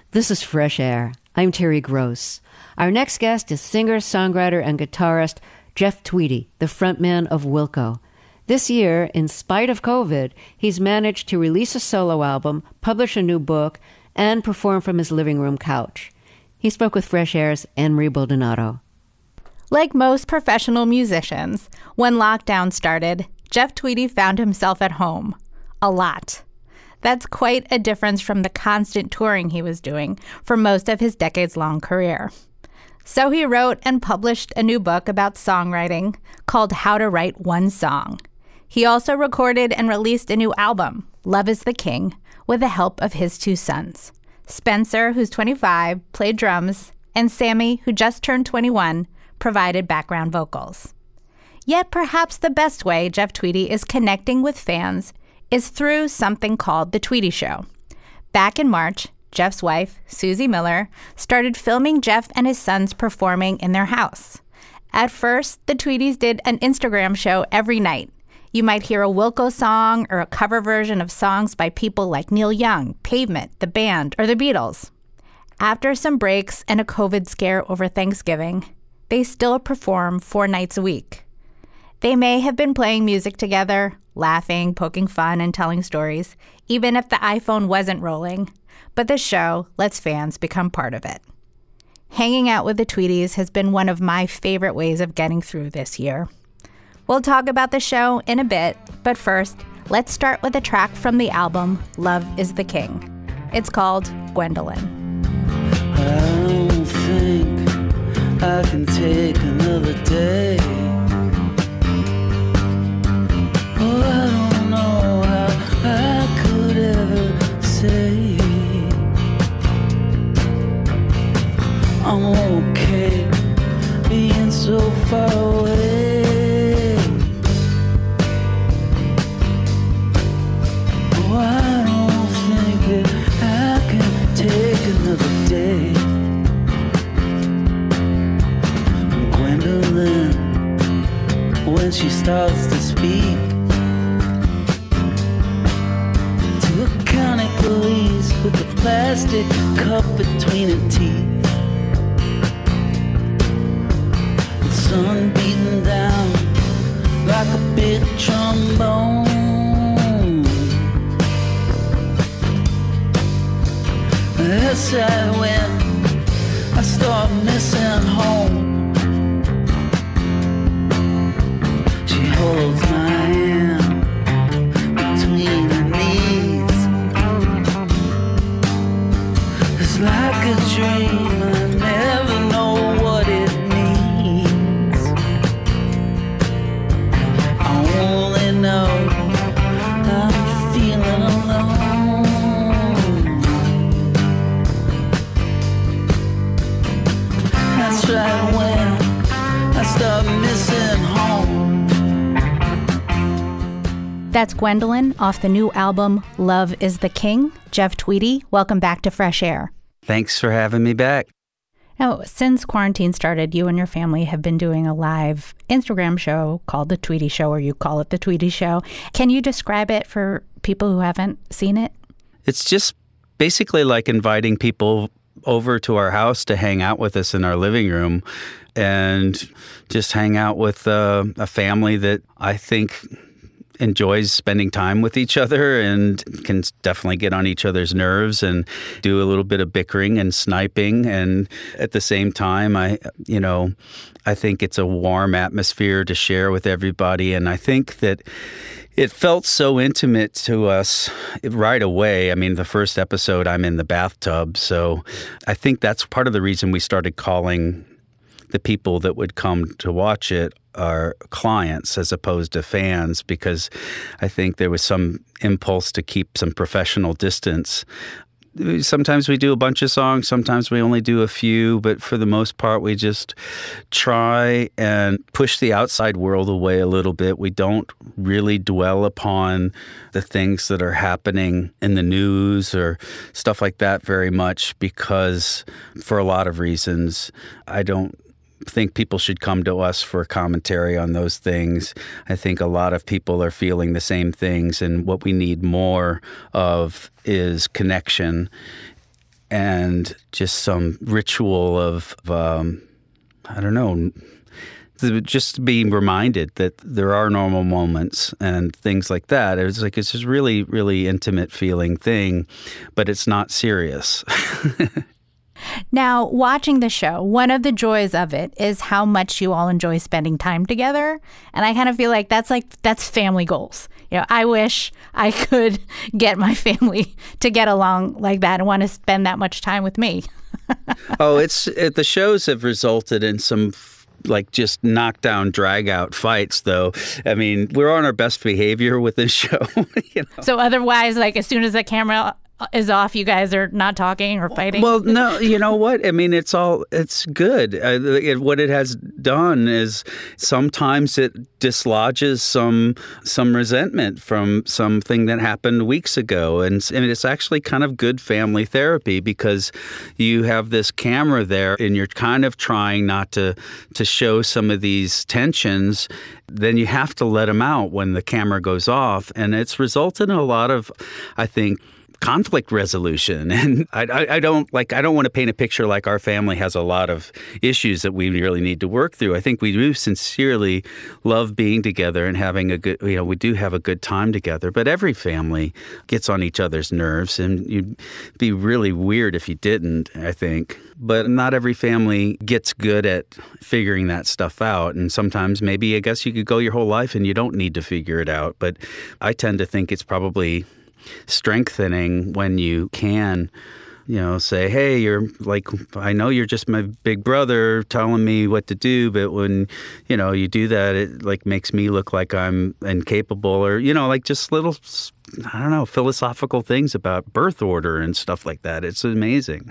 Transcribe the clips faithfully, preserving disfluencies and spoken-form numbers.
This is Fresh Air. I'm Terry Gross. Our next guest is singer, songwriter, and guitarist Jeff Tweedy, the frontman of Wilco. This year, in spite of COVID, he's managed to release a solo album, publish a new book, and perform from his living room couch. He spoke with Fresh Air's Anne-Marie Baldonado. Like most professional musicians, when lockdown started, Jeff Tweedy found himself at home. A lot. That's quite a difference from the constant touring he was doing for most of his decades-long career. So he wrote and published a new book about songwriting called How to Write One Song. He also recorded and released a new album, Love is the King, with the help of his two sons. Spencer, who's twenty-five, played drums, and Sammy, who just turned twenty-one, provided background vocals. Yet perhaps the best way Jeff Tweedy is connecting with fans is through something called The Tweedy Show. Back in March, Jeff's wife, Susie Miller, started filming Jeff and his sons performing in their house. At first, the Tweedies did an Instagram show every night. You might hear a Wilco song or a cover version of songs by people like Neil Young, Pavement, the band, or the Beatles. After some breaks and a COVID scare over Thanksgiving, they still perform four nights a week. They may have been playing music together, laughing, poking fun, and telling stories, even if the iPhone wasn't rolling, but the show lets fans become part of it. Hanging out with the Tweedies has been one of my favorite ways of getting through this year. We'll talk about the show in a bit, but first, let's start with a track from the album Love is the King. It's called Gwendolyn. I don't think I can take another day. Oh, I don't know how I could ever say I'm okay being so far away. Oh, I don't think that I can take another day. Gwendolyn, when she starts to speak to a county police with a plastic cup between her teeth, the sun beating down like a big trombone. That's right when I start missing home. She holds my hand between her knees. It's like a dream, I never know what it means. I only know I'm feeling alone. That's right when I start missing home. That's Gwendolyn off the new album Love is the King. Jeff Tweedy, welcome back to Fresh Air. Thanks for having me back. Now, since quarantine started, you and your family have been doing a live Instagram show called The Tweedy Show, or you call it The Tweedy Show. Can you describe it for people who haven't seen it? It's just basically like inviting people over to our house to hang out with us in our living room and just hang out with uh, a family that I think enjoys spending time with each other and can definitely get on each other's nerves and do a little bit of bickering and sniping. And at the same time, I, you know, I think it's a warm atmosphere to share with everybody. And I think that it felt so intimate to us right away. I mean, the first episode, I'm in the bathtub. So I think that's part of the reason we started calling the people that would come to watch it our clients as opposed to fans, because I think there was some impulse to keep some professional distance. Sometimes we do a bunch of songs, sometimes we only do a few, but for the most part, we just try and push the outside world away a little bit. We don't really dwell upon the things that are happening in the news or stuff like that very much, because for a lot of reasons, I don't think people should come to us for commentary on those things. I think a lot of people are feeling the same things, and what we need more of is connection. and just some ritual of, um, I don't know, just being reminded that there are normal moments and things like that. It was like, it's just really, really intimate feeling thing, but it's not serious. Now, watching the show, one of the joys of it is how much you all enjoy spending time together. And I kind of feel like that's like, that's family goals. You know, I wish I could get my family to get along like that and want to spend that much time with me. Oh, it's it, the shows have resulted in some like just knockdown, drag out fights, though. I mean, we're on our best behavior with this show. You know? So otherwise, like as soon as the camera is off, you guys are not talking or fighting? Well, no, you know what? I mean, it's all, it's good. Uh, it, what it has done is sometimes it dislodges some some resentment from something that happened weeks ago. And, and it's actually kind of good family therapy because you have this camera there and you're kind of trying not to, to show some of these tensions. Then you have to let them out when the camera goes off. And it's resulted in a lot of, I think, conflict resolution. And I, I, I don't like I don't want to paint a picture like our family has a lot of issues that we really need to work through. I think we do sincerely love being together and having a good, you know, we do have a good time together. But every family gets on each other's nerves, and you'd be really weird if you didn't, I think. But not every family gets good at figuring that stuff out. And sometimes maybe I guess you could go your whole life and you don't need to figure it out. But I tend to think it's probably strengthening when you can, you know, say, hey, you're like, I know you're just my big brother telling me what to do, but when, you know, you do that, it like makes me look like I'm incapable, or, you know, like just little, I don't know, philosophical things about birth order and stuff like that. It's amazing.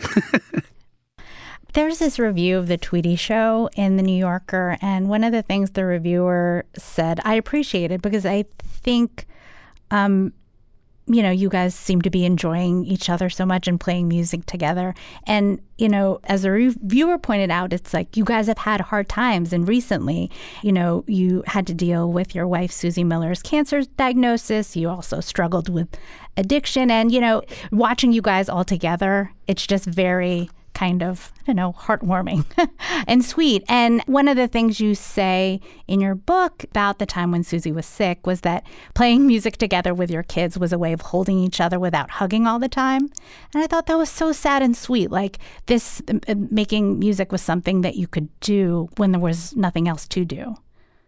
There's this review of the Tweety Show in The New Yorker, and one of the things the reviewer said I appreciated because I think, um, you know, you guys seem to be enjoying each other so much and playing music together. And, you know, as a reviewer pointed out, it's like you guys have had hard times. And recently, you know, you had to deal with your wife, Susie Miller's cancer diagnosis. You also struggled with addiction. And, you know, watching you guys all together, it's just very kind of, I don't know, heartwarming and sweet. And one of the things you say in your book about the time when Susie was sick was that playing music together with your kids was a way of holding each other without hugging all the time. And I thought that was so sad and sweet. Like this, uh, making music was something that you could do when there was nothing else to do.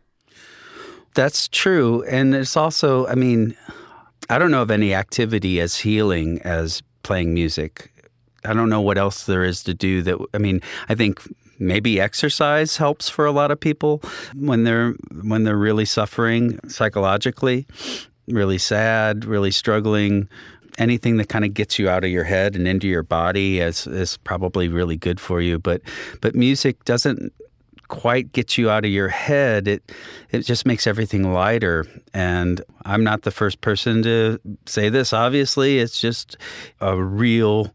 That's true. And it's also, I mean, I don't know of any activity as healing as playing music. I don't know what else there is to do that. I mean, I think maybe exercise helps for a lot of people when they're when they're really suffering psychologically, really sad, really struggling. Anything that kind of gets you out of your head and into your body is is probably really good for you. But but music doesn't quite get you out of your head. It it just makes everything lighter. And I'm not the first person to say this. Obviously, it's just a real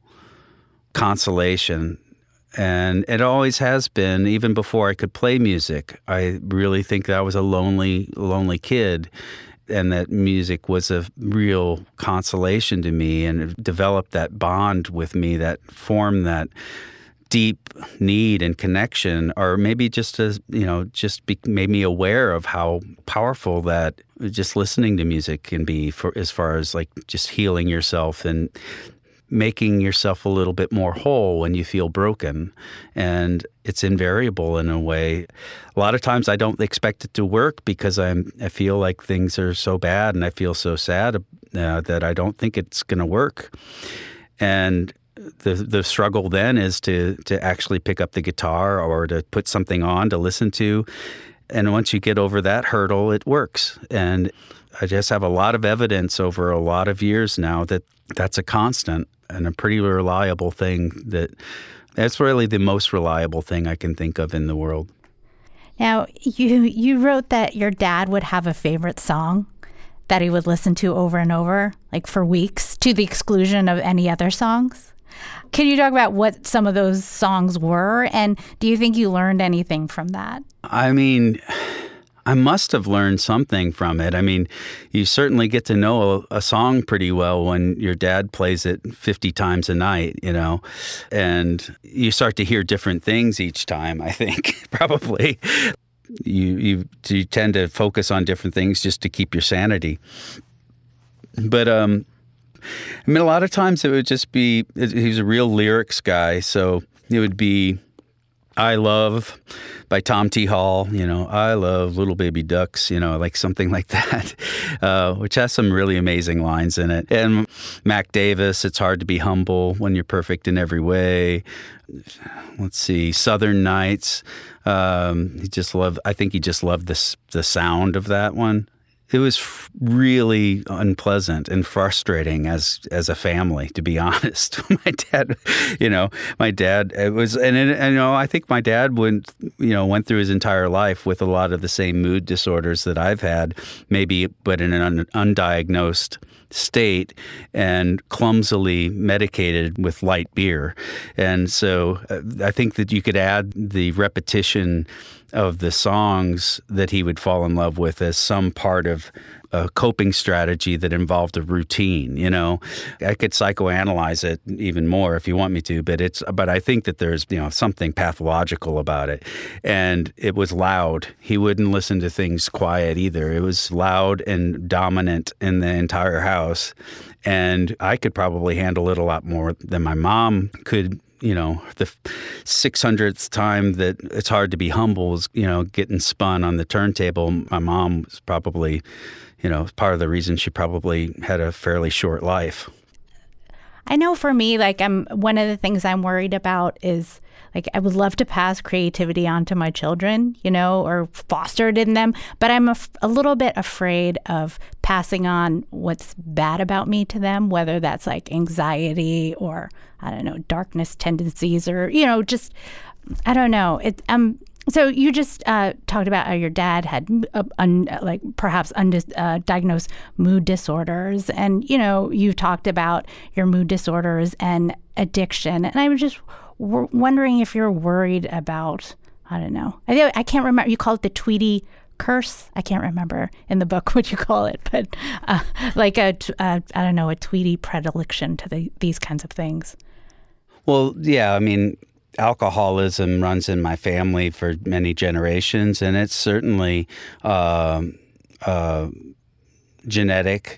consolation, and it always has been. Even before I could play music, I really think that I was a lonely, lonely kid, and that music was a real consolation to me, and it developed that bond with me that formed that deep need and connection, or maybe just as, you know, just be, made me aware of how powerful that just listening to music can be for as far as like just healing yourself and making yourself a little bit more whole when you feel broken. And it's invariable in a way. A lot of times I don't expect it to work because I'm, I feel like things are so bad and I feel so sad uh, that I don't think it's going to work. And the the struggle then is to to actually pick up the guitar or to put something on to listen to. And once you get over that hurdle, it works. And I just have a lot of evidence over a lot of years now that that's a constant and a pretty reliable thing. That that's really the most reliable thing I can think of in the world. Now, you you wrote that your dad would have a favorite song that he would listen to over and over, like for weeks, to the exclusion of any other songs. Can you talk about what some of those songs were? And do you think you learned anything from that? I mean, I must have learned something from it. I mean, you certainly get to know a, a song pretty well when your dad plays it fifty times a night, you know, and you start to hear different things each time, I think, probably. You, you, you tend to focus on different things just to keep your sanity. But, um, I mean, a lot of times it would just be, he was a real lyrics guy, so it would be I Love by Tom T. Hall, you know, I love little baby ducks, you know, like something like that, uh, which has some really amazing lines in it. And Mac Davis, It's Hard to Be Humble When You're Perfect in Every Way. Let's see, Southern Nights. Um, he just loved, I think he just loved this, the sound of that one. It was f- really unpleasant and frustrating as as a family, to be honest. My dad, you know, my dad it was, and, it, and you know, I think my dad went, you know, went through his entire life with a lot of the same mood disorders that I've had, maybe, but in an un- undiagnosed state and clumsily medicated with light beer. And so uh, I think that you could add the repetition of the songs that he would fall in love with as some part of a coping strategy that involved a routine. You know, I could psychoanalyze it even more if you want me to, but it's, but I think that there's, you know, something pathological about it. And it was loud. He wouldn't listen to things quiet either. It was loud and dominant in the entire house. And I could probably handle it a lot more than my mom could. You know, the six hundredth time that It's Hard to Be Humble was, you know, getting spun on the turntable. My mom was probably, you know, part of the reason she probably had a fairly short life. I know for me, like, I'm one of the things I'm worried about is, like, I would love to pass creativity on to my children, you know, or foster it in them. But I'm a, a little bit afraid of passing on what's bad about me to them, whether that's like anxiety or, I don't know, darkness tendencies or, you know, just, I don't know. It, um, so you just uh, talked about how your dad had uh, un, like perhaps undiagnosed uh, mood disorders. And, you know, you talked about your mood disorders and addiction. And I was just w- wondering if you're worried about, I don't know. I, I can't remember. You call it the Tweety curse. I can't remember in the book what you call it. But uh, like a, uh, I don't know, a Tweety predilection to the, these kinds of things. Well, yeah, I mean, alcoholism runs in my family for many generations, and it's certainly uh, uh, genetic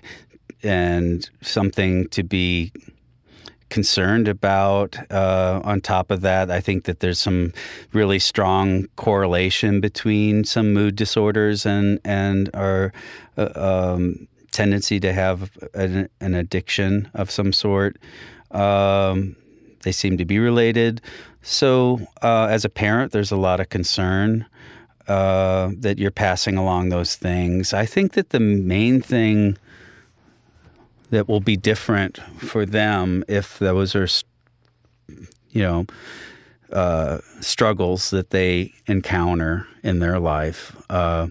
and something to be concerned about. Uh, on top of that, I think that there's some really strong correlation between some mood disorders and, and our uh, um, tendency to have an, an addiction of some sort. Um, They seem to be related. So uh, as a parent, there's a lot of concern uh, that you're passing along those things. I think that the main thing that will be different for them if those are, you know, uh, struggles that they encounter in their life. Uh,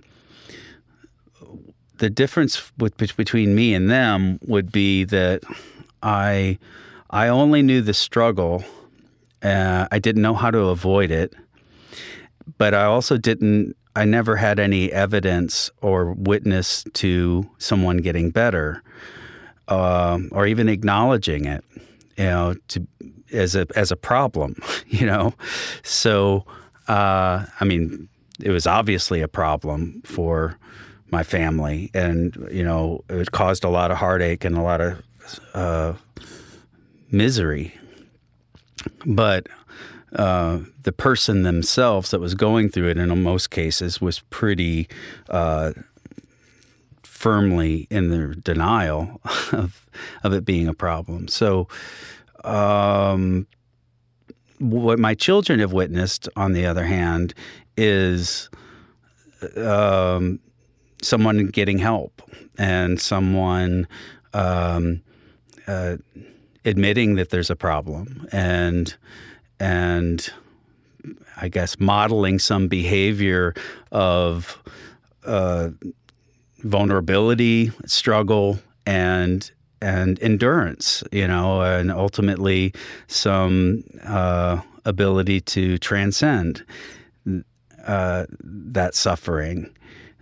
the difference with, between me and them would be that I... I only knew the struggle. Uh, I didn't know how to avoid it, but I also didn't, I never had any evidence or witness to someone getting better uh, or even acknowledging it, you know, to, as a, as a problem, you know? So, uh, I mean, it was obviously a problem for my family and, you know, it caused a lot of heartache and a lot of, uh, misery, but uh, the person themselves that was going through it in most cases was pretty uh, firmly in their denial of of it being a problem. So um, what my children have witnessed, on the other hand, is um, someone getting help and someone um, uh, admitting that there's a problem and and I guess modeling some behavior of uh, vulnerability, struggle, and and endurance, you know, and ultimately some uh, ability to transcend uh, that suffering.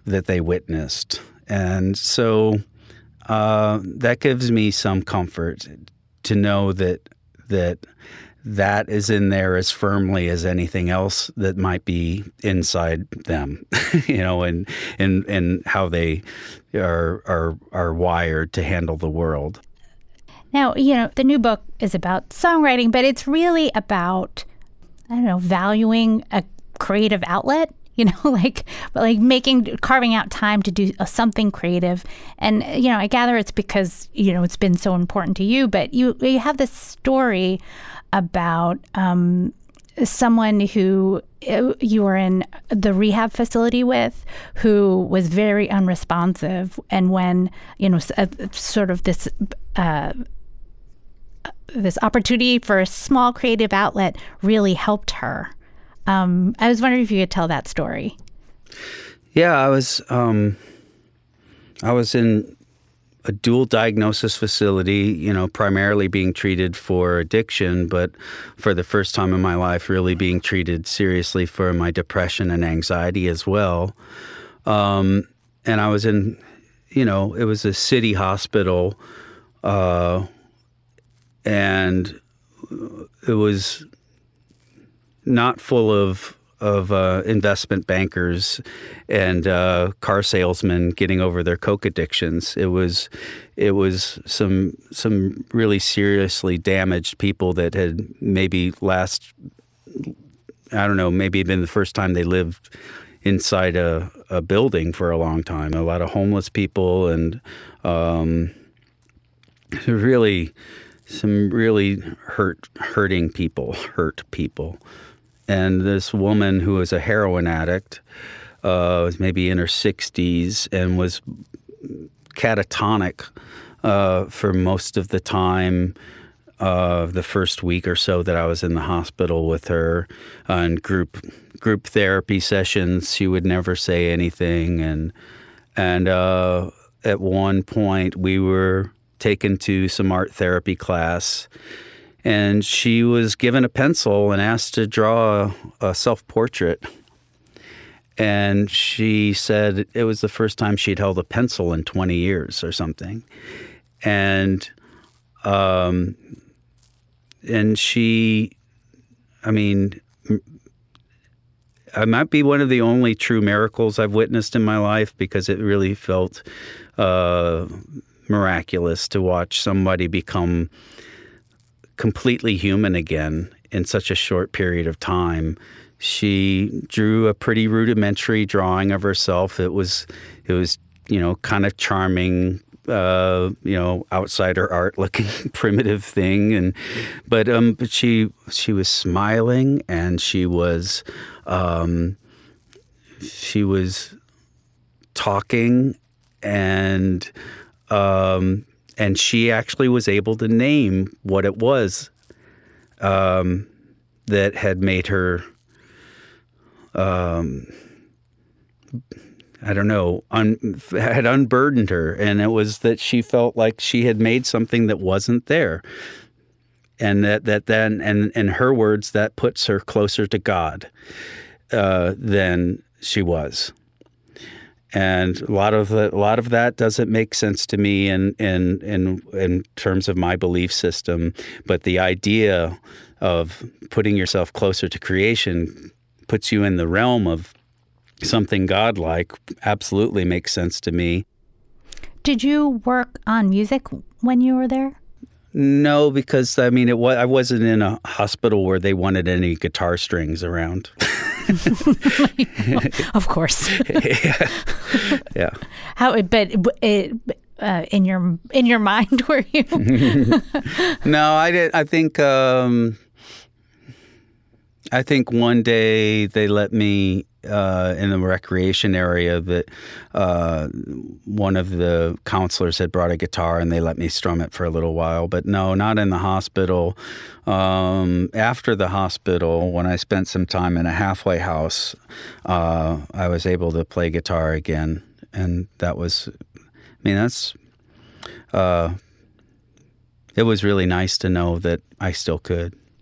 that they witnessed. And so uh, that gives me some comfort to know that that that is in there as firmly as anything else that might be inside them, you know, and and and how they are are are wired to handle the world. Now, you know, the new book is about songwriting, but it's really about, I don't know, valuing a creative outlet. You know, like like making, carving out time to do something creative. And, you know, I gather it's because, you know, it's been so important to you. But you, you have this story about um, someone who you were in the rehab facility with who was very unresponsive. And when, you know, sort of this uh, this opportunity for a small creative outlet really helped her. Um, I was wondering if you could tell that story. Yeah, I was um, I was in a dual diagnosis facility, you know, primarily being treated for addiction, but for the first time in my life, really being treated seriously for my depression and anxiety as well. Um, and I was in, you know, it was a city hospital, uh, and it was not full of of uh, investment bankers and uh, car salesmen getting over their coke addictions. It was it was some some really seriously damaged people that had maybe last I don't know maybe been the first time they lived inside a, a building for a long time. A lot of homeless people and um, really some really hurt hurting people, hurt people. And this woman who was a heroin addict, uh, was maybe in her sixties and was catatonic uh, for most of the time, uh, the first week or so that I was in the hospital with her, uh, in group group therapy sessions. She would never say anything, and and uh, at one point we were taken to some art therapy class. And she was given a pencil and asked to draw a, a self-portrait. And she said it was the first time she'd held a pencil in twenty years or something. And um, and she, I mean, it might be one of the only true miracles I've witnessed in my life, because it really felt uh, miraculous to watch somebody become completely human again in such a short period of time. She drew a pretty rudimentary drawing of herself. It was, it was, you know, kind of charming, uh, you know, outsider art looking primitive thing. And, but, um, but she, she was smiling, and she was, um, she was talking, and, um, And she actually was able to name what it was um, that had made her, um, I don't know, un, had unburdened her. And it was that she felt like she had made something that wasn't there. And that, that then, and in her words, that puts her closer to God uh, than she was. And a lot of the, a lot of that doesn't make sense to me in, in in in terms of my belief system. But the idea of putting yourself closer to creation puts you in the realm of something godlike absolutely makes sense to me. Did you work on music when you were there? No, because I mean, it was, I wasn't in a hospital where they wanted any guitar strings around. Of course. yeah. yeah. How? But it, uh, in your in your mind, were you? No, I did. I think. Um, I think one day they let me uh, in the recreation area that uh, one of the counselors had brought a guitar, and they let me strum it for a little while. But no, not in the hospital. Um, after the hospital, when I spent some time in a halfway house, uh, I was able to play guitar again. And that was, I mean, that's, uh, it was really nice to know that I still could.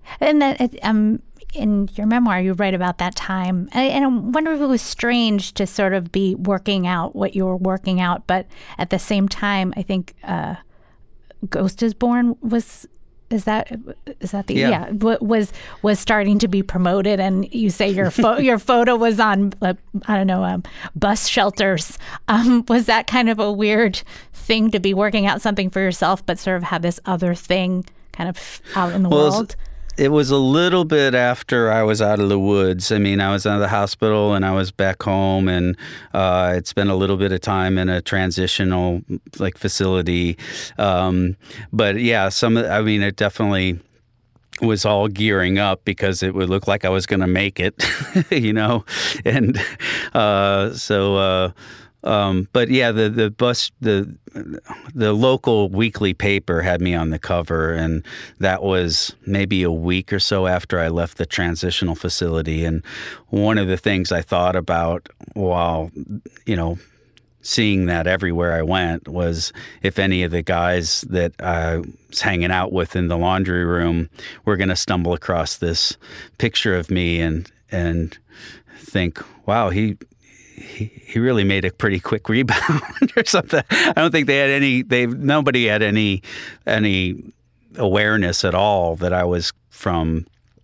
And that, um, in your memoir, you write about that time. And I, and I wonder if it was strange to sort of be working out what you were working out, but at the same time, I think uh, Ghost is Born was. Is that is that the yeah, yeah was was starting to be promoted, and you say your pho- your photo was on uh, I don't know um, bus shelters. Um, was that kind of a weird thing to be working out something for yourself, but sort of have this other thing kind of out in the well, world? It was a little bit after I was out of the woods. I mean, I was out of the hospital and I was back home, and uh, I'd spent a little bit of time in a transitional like facility. Um, but yeah, some. I mean, it definitely was all gearing up because it would look like I was going to make it, you know, and uh, so. Uh, Um, but yeah, the the bus the the local weekly paper had me on the cover, and that was maybe a week or so after I left the transitional facility. And one of the things I thought about while, you know, seeing that everywhere I went was if any of the guys that I was hanging out with in the laundry room were going to stumble across this picture of me and and think, wow, he. He, he really made a pretty quick rebound or something. I don't think they had any. They nobody had any any awareness at all that I was from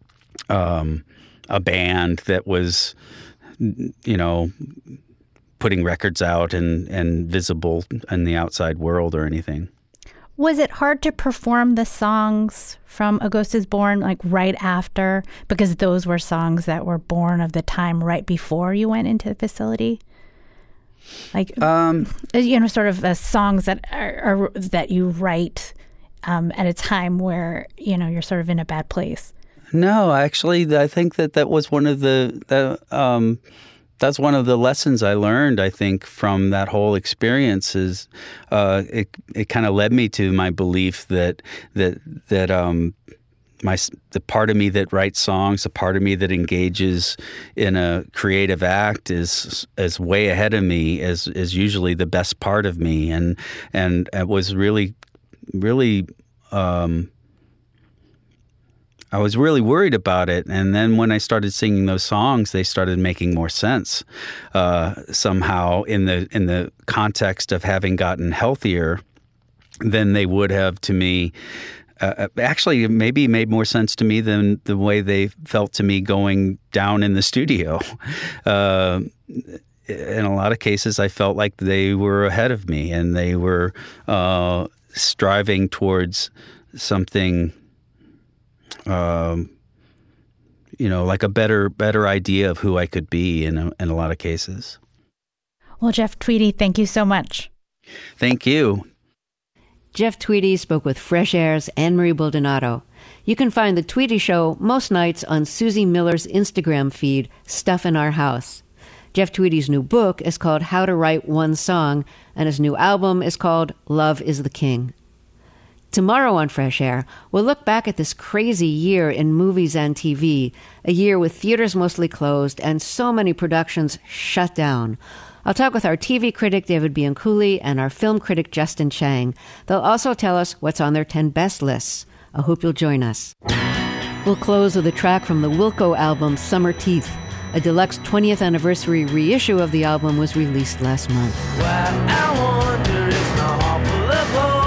um, a band that was, you know, putting records out and and visible in the outside world or anything. Was it hard to perform the songs from A Ghost is Born, like right after, because those were songs that were born of the time right before you went into the facility? Like, um, you know, sort of uh, songs that are, are that you write um, at a time where, you know, you're sort of in a bad place. No, actually, I think that that was one of the, the um, that's one of the lessons I learned, I think, from that whole experience is uh, it it kind of led me to my belief that that that um, my the part of me that writes songs, the part of me that engages in a creative act is is way ahead of me, is is usually the best part of me, and and it was really really. Um, I was really worried about it, and then when I started singing those songs, they started making more sense uh, somehow in the in the context of having gotten healthier than they would have to me. Uh, actually, maybe made more sense to me than the way they felt to me going down in the studio. Uh, in a lot of cases, I felt like they were ahead of me, and they were uh, striving towards something. Um, you know, like a better, better idea of who I could be in a, in a lot of cases. Well, Jeff Tweedy, thank you so much. Thank you. Jeff Tweedy spoke with Fresh Air's Anne-Marie Baldonado. You can find The Tweedy Show most nights on Susie Miller's Instagram feed, Stuff in Our House. Jeff Tweedy's new book is called How to Write One Song, and his new album is called Love is the King. Tomorrow on Fresh Air, we'll look back at this crazy year in movies and T V, a year with theaters mostly closed and so many productions shut down. I'll talk with our T V critic David Bianculli and our film critic Justin Chang. They'll also tell us what's on their ten best lists. I hope you'll join us. We'll close with a track from the Wilco album Summer Teeth. A deluxe twentieth anniversary reissue of the album was released last month. What I wonder is my heart full of holes.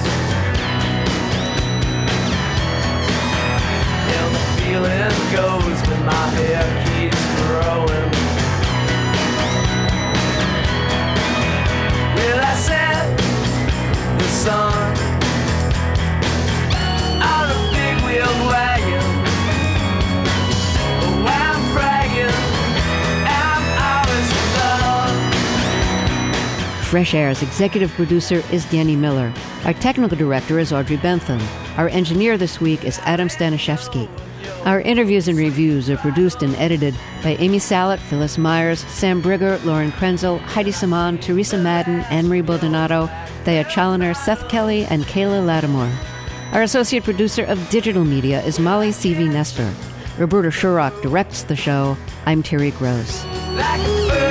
And the feeling goes when my hair keeps growing. Well, I said the sun on a big wheeled wagon. Oh, I'm bragging, I'm always in love. Fresh Air's executive producer is Danny Miller. Our technical director is Audrey Bentham. Our engineer this week is Adam Staniszewski. Our interviews and reviews are produced and edited by Amy Sallet, Phyllis Myers, Sam Brigger, Lauren Krenzel, Heidi Saman, Teresa Madden, Anne-Marie Baldonado, Thea Challoner, Seth Kelly, and Kayla Lattimore. Our associate producer of digital media is Molly C V Nestor. Roberta Shurrock directs the show. I'm Terry Gross. Like a bird.